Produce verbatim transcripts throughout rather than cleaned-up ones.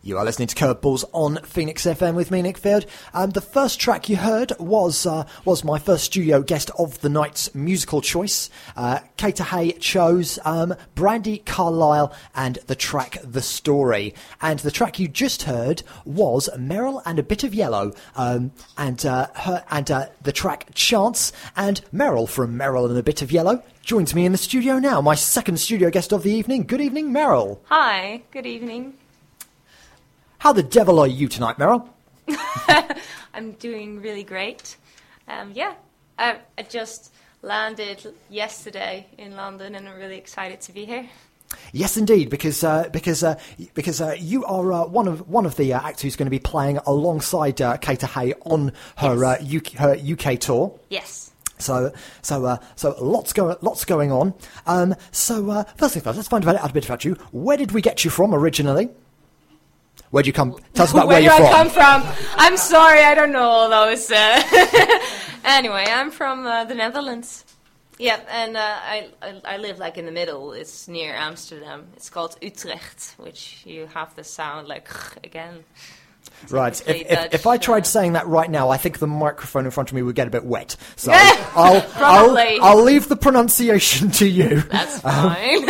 You are listening to Curveballs on Phoenix F M with me, Nick Field. Um, the first track you heard was uh, was my first studio guest of the night's musical choice. Uh, Kater Hay chose um, Brandy Carlisle and the track The Story. And the track you just heard was Meryl and a Bit of Yellow um, and uh, her and uh, the track Chance. And Meryl from Meryl and a Bit of Yellow joins me in the studio now, my second studio guest of the evening. Good evening, Meryl. Hi, good evening. How the devil are you tonight, Meryl? I'm doing really great. Um, yeah, I, I just landed yesterday in London and I'm really excited to be here. Yes, indeed, because uh, because uh, because uh, you are uh, one of one of the uh, actors who's going to be playing alongside uh, Kater Hay on her Yes. uh, U K, her U K tour. Yes. So, so, uh, so lots going, lots going on. Um, so, uh, first thing first, let's find out a bit about you. Where did we get you from originally? Where'd you come? Tell us about where, where you're do from. I come from? I'm sorry, I don't know all those. Uh anyway, I'm from uh, the Netherlands. Yeah, and uh, I, I I live like in the middle. It's near Amsterdam. It's called Utrecht, which you have the sound like again. Right. If, Typically if, Dutch, if I tried uh, saying that right now, I think the microphone in front of me would get a bit wet. So I'll, Probably. I'll I'll leave the pronunciation to you. That's fine.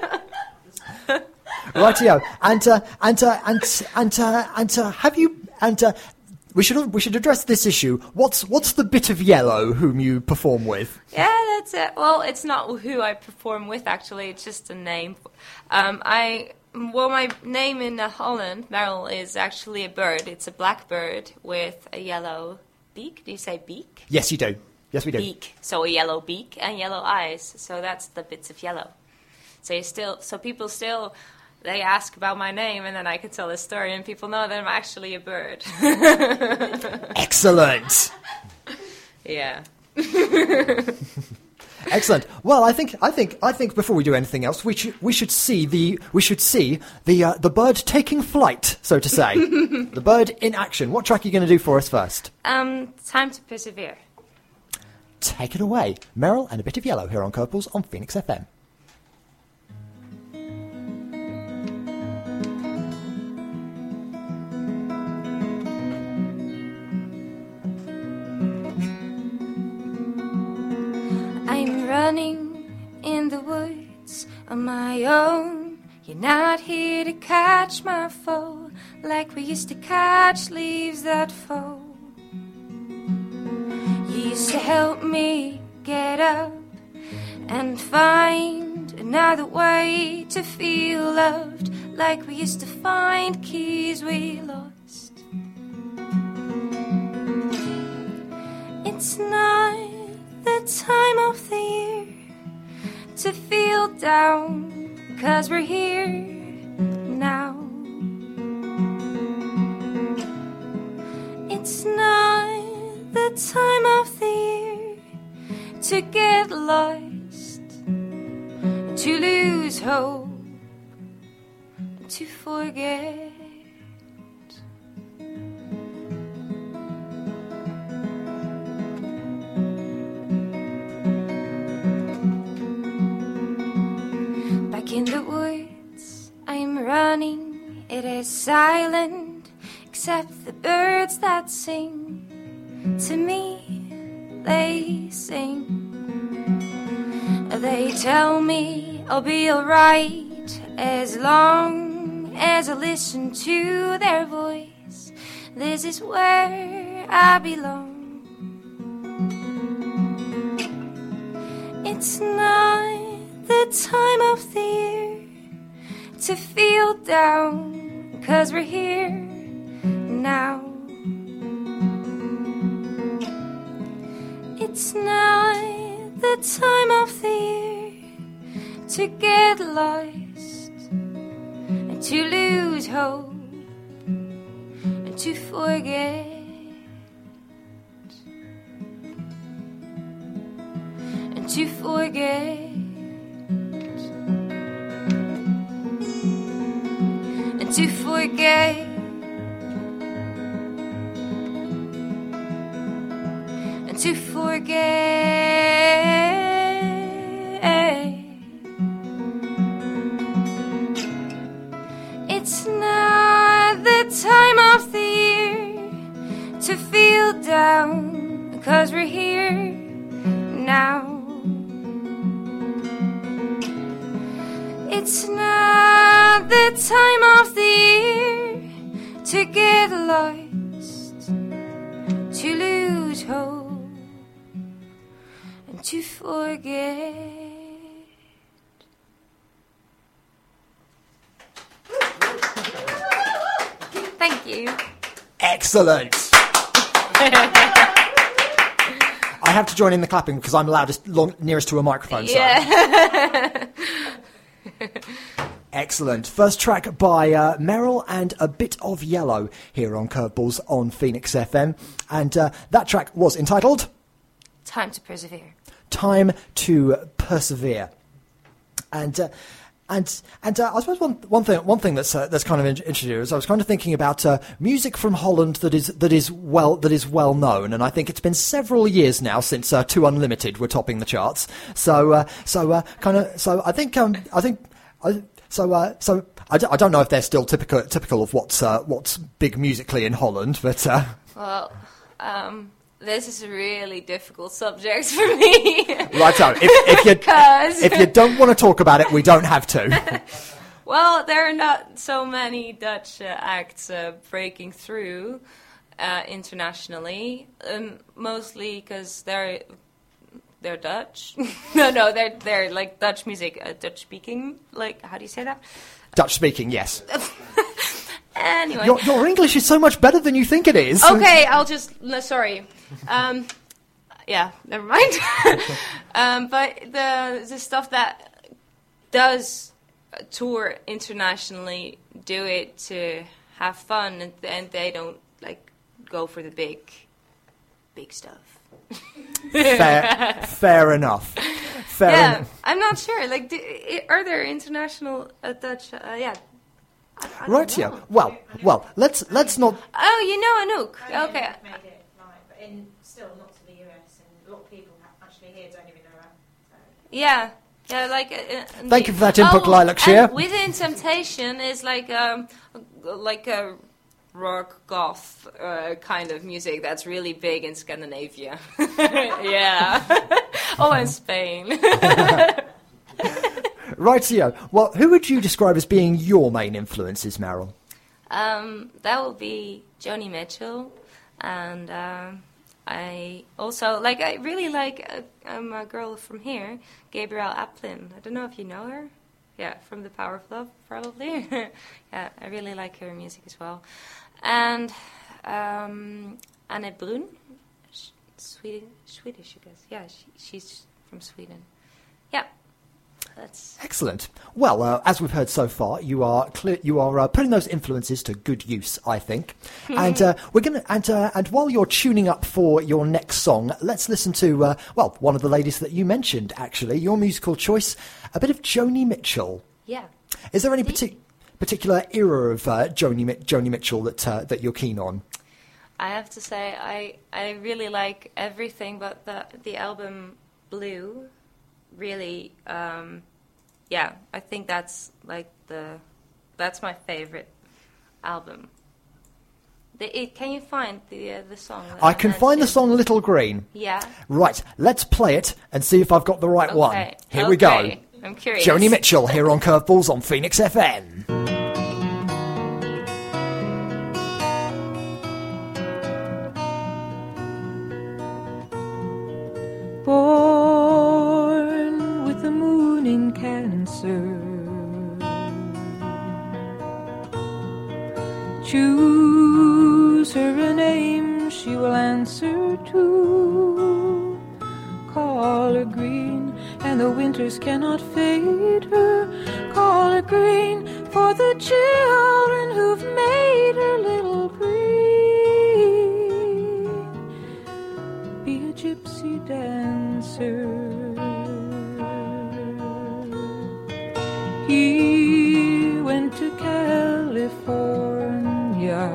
Rightio. And uh, and uh, and and uh, and uh, have you and uh, we should we should address this issue. What's what's the Bit of Yellow whom you perform with? Yeah, that's it. Well, it's not who I perform with, actually. It's just a name. Um, I well, my name in uh, Holland, Meryl, is actually a bird. It's a black bird with a yellow beak. Do you say beak? Yes, you do. Yes, we do. Beak. So a yellow beak and yellow eyes. So that's the bits of yellow. So you still, so people still, they ask about my name, and then I can tell a story, and people know that I'm actually a bird. Excellent. Yeah. Excellent. Well, I think I think I think before we do anything else, we should we should see the we should see the uh, the bird taking flight, so to say. The bird in action. What track are you going to do for us first? Um, time to persevere. Take it away, Meryl and a Bit of Yellow here on Curveballs on Phoenix F M. I'm running in the woods on my own. You're not here to catch my foe like we used to catch leaves that fall. You used to help me get up and find another way to feel loved like we used to find keys we lost. It's not the time of the year to feel down, 'cause we're here now. It's not the time of the year to get lost, to lose hope, to forget. In the woods I'm running, it is silent, except the birds that sing. To me, they sing. They tell me I'll be alright as long as I listen to their voice. This is where I belong. It's not the time of the year to feel down, 'cause we're here now. It's not the time of the year to get lost and to lose hope and to forget. And to forget. To forget and to forget. It's not the time of the year to feel down, 'cause we're here now. It's not the time of the year to get lost, to lose hope, and to forget. Thank you. Excellent. I have to join in the clapping because I'm loudest, long, nearest to a microphone. Sorry. Yeah. Excellent. First track by uh, Meryl and A Bit of Yellow here on Curveballs on Phoenix F M. And uh, that track was entitled Time to Persevere. Time to Persevere. And uh, and and uh, I suppose one one thing one thing that's uh, that's kind of interesting is I was kind of thinking about uh, music from Holland that is that is well that is well known, and I think it's been several years now since uh, Two Unlimited were topping the charts. So uh, so uh, kind of so I think um, I think. I, So, uh, so I, d- I don't know if they're still typical typical of what's uh, what's big musically in Holland, but uh, well, um, this is a really difficult subject for me. Right, so if, if you if you don't want to talk about it, we don't have to. Well, there are not so many Dutch uh, acts uh, breaking through uh, internationally, um, mostly because they're. They're Dutch. no, no, they're they're like Dutch music, uh, Dutch speaking. Like, how do you say that? Dutch speaking, yes. Anyway, your, your English is so much better than you think it is. Okay, I'll just no, sorry. Um, yeah, never mind. um, but the the stuff that does tour internationally do it to have fun, and, and they don't like go for the big, big stuff. fair, fair enough. Fair yeah, enough. I'm not sure. Like, do, are there international uh, Dutch? Uh, yeah. I, I Right, yeah. Well, well, let's let's not. Oh, you know Anouk. Oh, Okay. yeah, made it live, but in, still not to the U S, and a lot of people ha- actually here don't even know her. So. Yeah. Yeah, like. Uh, uh, Thank you for that input, oh, Lilac Shear. and Within Temptation is like um, like a rock goth uh, kind of music that's really big in Scandinavia. Yeah. Oh, and Spain. Rightio. Well, who would you describe as being your main influences, Meryl? Um, that would be Joni Mitchell, and um, I also like. I really like uh, um, a girl from here, Gabrielle Aplin. I don't know if you know her. Yeah, from The Power of Love, probably. Yeah, I really like her music as well. And um, Anne Brun, Sweden, Swedish, I guess. Yeah, she, she's from Sweden. Yeah. That's Excellent. Well, uh, as we've heard so far, you are clear, you are uh, putting those influences to good use, I think. and uh, we're gonna and uh, and while you're tuning up for your next song, let's listen to uh, well, one of the ladies that you mentioned. Actually, your musical choice, a bit of Joni Mitchell. yeah. Is there any partic- particular era of uh, Joni Mi- Joni Mitchell that uh, that you're keen on? I have to say, I I really like everything, but the the album Blue. Really, um, yeah, I think that's like the, that's my favorite album. The, it, can you find the uh, the song? that I can find the mentioned? song Little Green. Yeah. Right, let's play it and see if I've got the right Okay. one. Here we go. Okay. I'm curious. Joni Mitchell here on Curveballs on Phoenix F M. Born with the moon in Cancer, choose her a name she will answer to. Call her green, and the winters cannot fade her. Call her green for the children who've made her little green. Be a gypsy dancer. He went to California,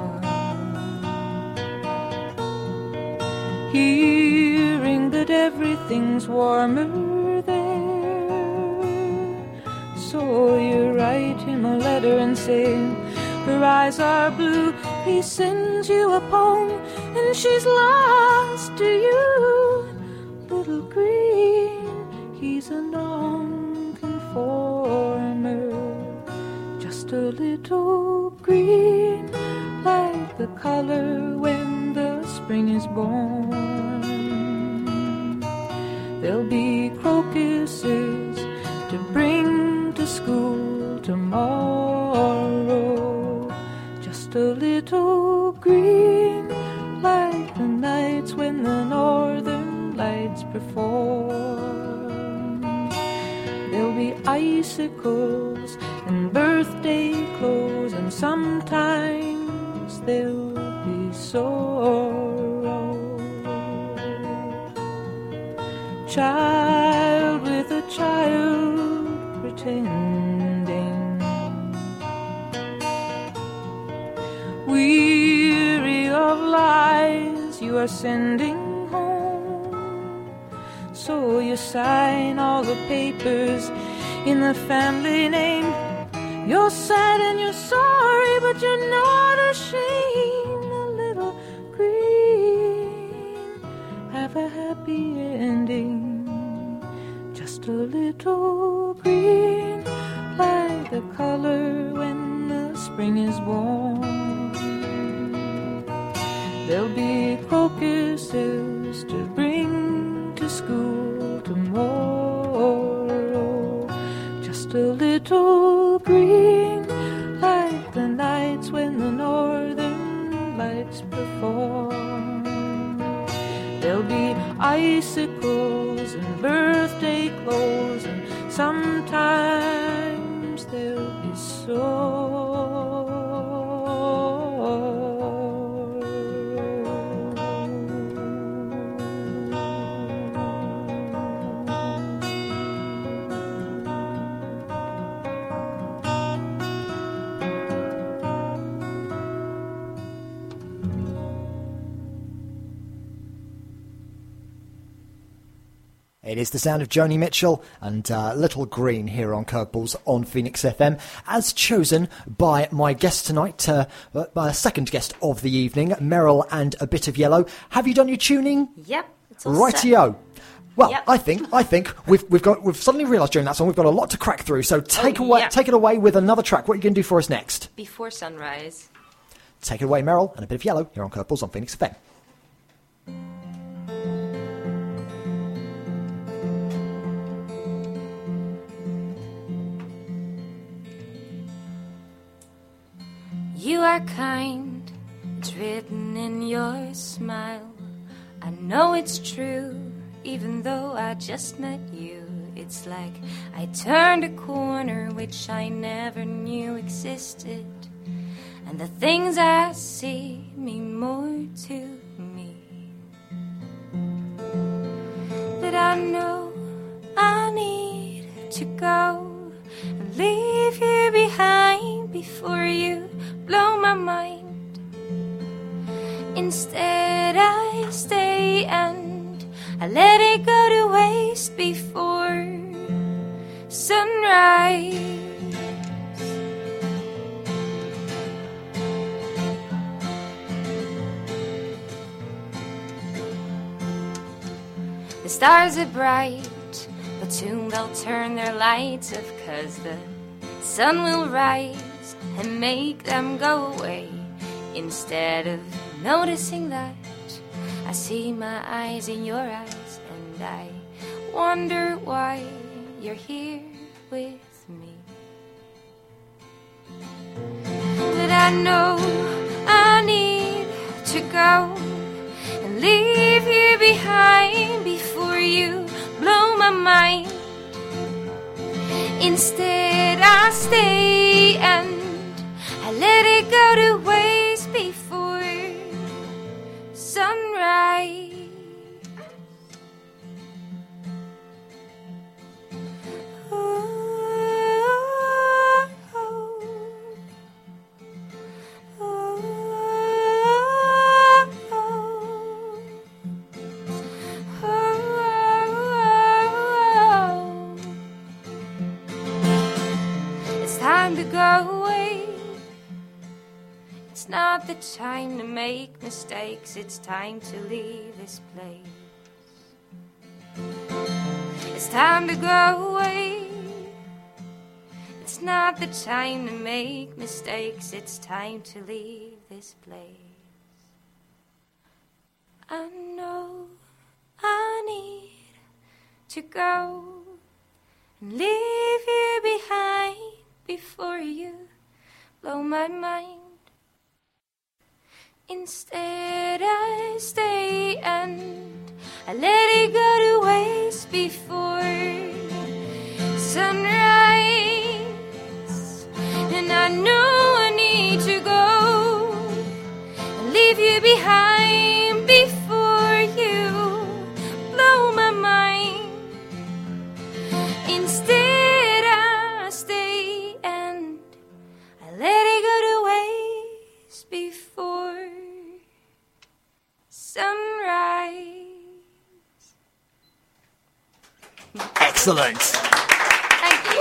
hearing that everything's warmer there. So you write him a letter and say, her eyes are blue. He sends you a poem and she's lost to you. Little green, he's a non-conformer, just a little green, like the color when the spring is born. There'll be crocuses to bring to school tomorrow, just a little green, like the nights when the northern lights perform. There'll be icicles and birthday clothes, and sometimes there'll be sorrow. Child with a child pretending, weary of lies you are sending home, so you sign all the papers in the family name. You're sad and you're sorry, but you're not ashamed. A little green, have a happy ending. Just a little green, like the color when the spring is born. There'll be crocuses to bring to school tomorrow, just a little green, like the nights when the northern lights perform. There'll be icicles and birthday clothes, and sometimes there'll be sorrow. It is the sound of Joni Mitchell and uh, Little Green here on Curveballs on Phoenix F M, as chosen by my guest tonight, uh, my second guest of the evening, Meryl and A Bit of Yellow. Have you done your tuning? Yep. It's all Rightio. set. Well, Yep. I think I think we've we've got we've suddenly realised during that song we've got a lot to crack through. So take Oh, away yeah. take it away with another track. What are you going to do for us next? Before Sunrise. Take it away, Meryl, and A Bit of Yellow here on Curveballs on Phoenix F M. You are kind, it's written in your smile. I know it's true, even though I just met you. It's like I turned a corner which I never knew existed, and the things I see mean more to me. But I know I need to go and leave you behind before you blow my mind. Instead I stay and I let it go to waste before sunrise. The stars are bright, but soon they'll turn their lights off, 'cause the sun will rise and make them go away. Instead of noticing that, I see my eyes in your eyes, and I wonder why you're here with me. But I know I need to go and leave you behind before you blow my mind. Instead I stay and I let it go to waste before sunrise. It's time to go away. It's not the time to make mistakes, it's time to leave this place. It's time to go away. It's not the time to make mistakes, it's time to leave this place. I know I need to go and leave you behind before you blow my mind. Instead I stay and I let it go to waste before sunrise. And I know I need to go and leave you behind before you blow my mind. Instead I stay and I let it go to waste before sunrise. Excellent. Thank you.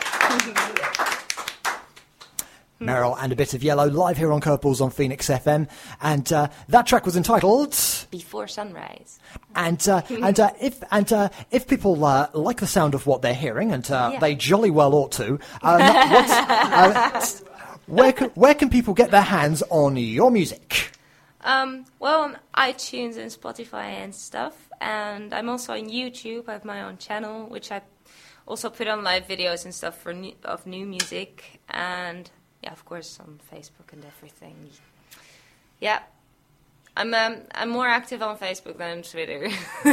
Meryl and a Bit of Yellow live here on Curveballs on Phoenix F M, and uh, that track was entitled Before Sunrise. And uh, and uh, if and uh, if people uh, like the sound of what they're hearing, and uh, Yeah. they jolly well ought to, um, what's, uh, where can, where can people get their hands on your music? Um, well, on iTunes and Spotify and stuff, and I'm also on YouTube. I have my own channel, which I also put on live videos and stuff for new, of new music, and yeah, of course, on Facebook and everything. Yeah, I'm um, I'm more active on Facebook than on Twitter.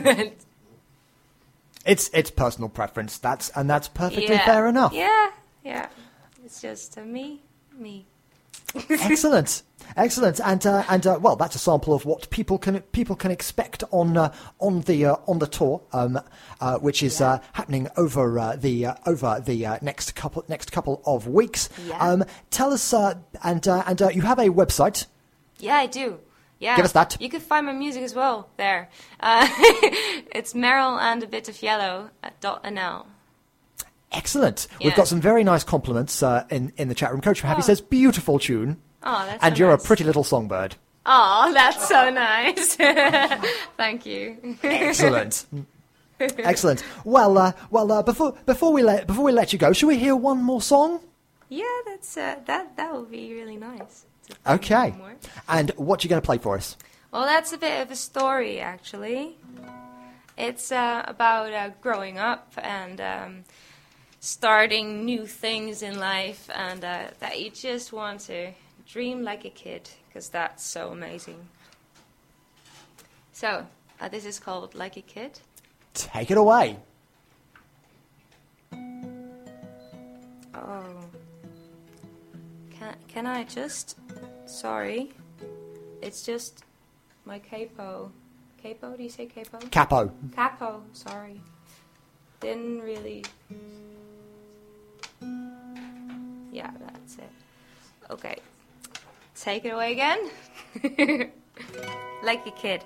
It's it's personal preference. That's and that's perfectly Yeah. fair enough. Yeah, yeah. It's just uh, me, me. Excellent, excellent, and uh, and uh, well, that's a sample of what people can people can expect on uh, on the uh, on the tour, um, uh, which is uh, happening over uh, the uh, over the uh, next couple next couple of weeks. Yeah. Um, tell us, uh, and uh, and uh, you have a website. Yeah, I do. Yeah. Give us that. You can find my music as well there. Uh, it's Meryl and a Bit of Yellow at .nl. Excellent. We've Yeah. got some very nice compliments uh, in in the chat room. Coach from Happy Oh. says, "Beautiful tune," Oh, that's and so you're nice. a pretty little songbird. Oh, that's so nice. Thank you. Excellent. Excellent. Well, uh, well, uh, before before we let before we let you go, shall we hear one more song? Yeah, that's uh, that. That would be really nice. to play Okay. one more. And what you going to play for us? Well, that's a bit of a story, actually. It's uh, about uh, growing up and um, starting new things in life, and uh, that you just want to dream like a kid, because that's so amazing. So, uh, this is called Like a Kid. Take it away. Oh. Can, can I just... Sorry. It's just my capo. Capo? Do you say capo? Capo. Capo, sorry. Didn't really... Yeah, that's it. Okay. Take it away again. Like a kid.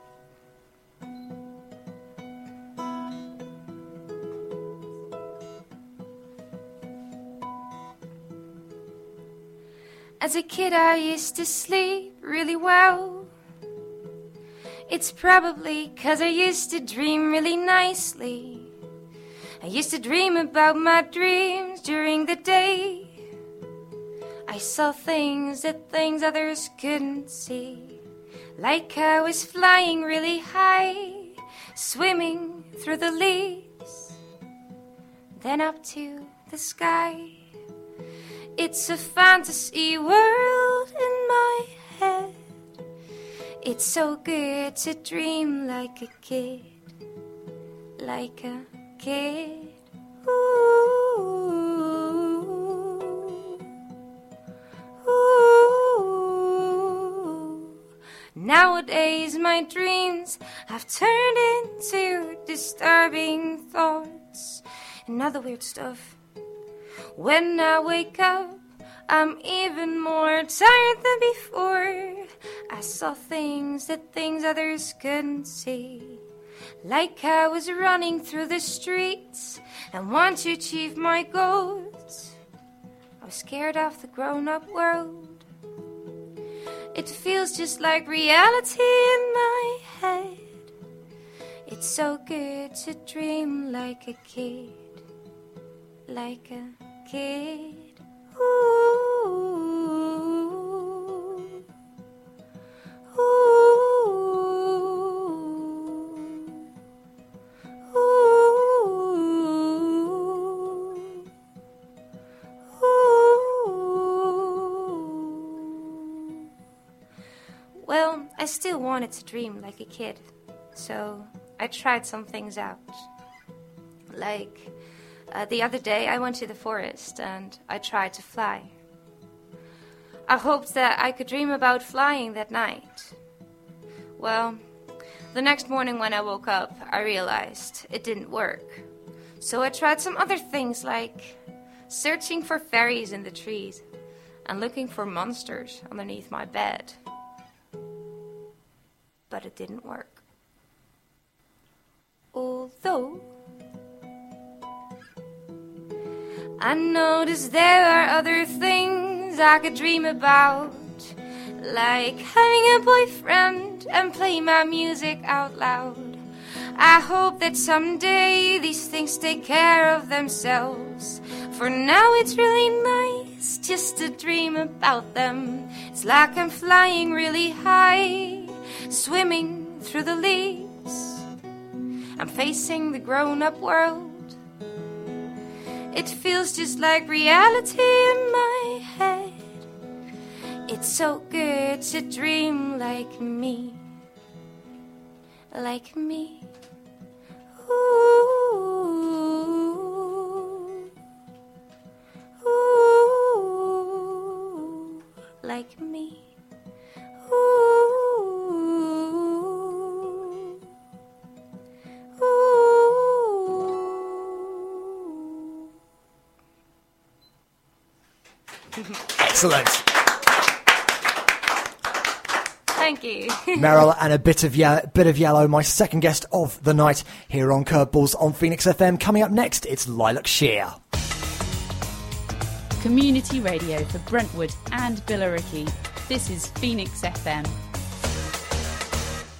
As a kid I used to sleep really well. It's probably 'cause I used to dream really nicely. I used to dream about my dreams during the day. I saw things that things others couldn't see. Like I was flying really high, swimming through the leaves, then up to the sky. It's a fantasy world in my head. It's so good to dream like a kid, like a kid. Ooh, ooh. Nowadays my dreams have turned into disturbing thoughts and other weird stuff. When I wake up, I'm even more tired than before. I saw things that things others couldn't see. Like I was running through the streets and want to achieve my goals. I was scared of the grown-up world. It feels just like reality in my head. It's so good to dream like a kid, like a kid. Ooh, ooh, ooh, ooh. Well, I still wanted to dream like a kid, so I tried some things out. Like, uh, the other day I went to the forest and I tried to fly. I hoped that I could dream about flying that night. Well, the next morning when I woke up, I realized it didn't work. So I tried some other things like searching for fairies in the trees and looking for monsters underneath my bed. But it didn't work. Although I noticed there are other things I could dream about, like having a boyfriend and play my music out loud. I hope that someday these things take care of themselves. For now it's really nice just to dream about them. It's like I'm flying really high, swimming through the leaves. I'm facing the grown-up world. It feels just like reality in my head. It's so good to dream like me, like me. Ooh, ooh, like me. Ooh. Excellent. Thank you. Meryl and a bit of ye- bit of yellow, my second guest of the night here on Curveballs on Phoenix F M. Coming up next, it's Lilac Shear. Community radio for Brentwood and Billericay. This is Phoenix F M.